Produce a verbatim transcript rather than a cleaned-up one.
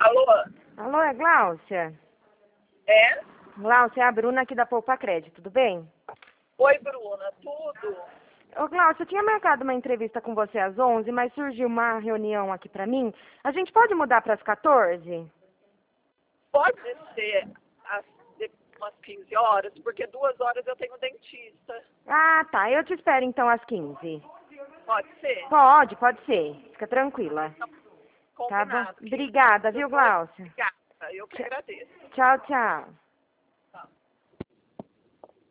Alô? Alô, é Gláucia? É? Gláucia, é a Bruna aqui da Poupa Crédito, tudo bem? Oi, Bruna, tudo? Ô, Gláucia, eu tinha marcado uma entrevista com você às onze, mas surgiu uma reunião aqui pra mim. A gente pode mudar para as quatorze? Pode ser às de- umas quinze horas, porque duas horas eu tenho dentista. Ah, tá. Eu te espero então às quinze. Pode ser? Pode, pode ser. Fica tranquila. Tá bom? Combinado. quinze Obrigada, viu, depois. Gláucia? Obrigada, eu que Tchau, agradeço. tchau. Tchau.